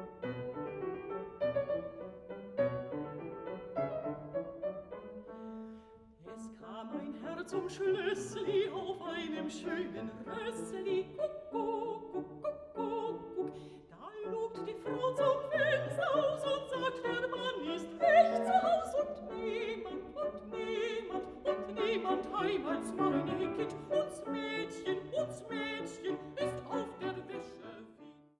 Es kam ein Herr zum Schlössli auf einem schönen Rössli. Kuckuck, kuckuck, kuckuck. Da lugt die Frau zum Fenster aus und sagt, der Mann ist nicht zu Haus und niemand heim als meine Kind.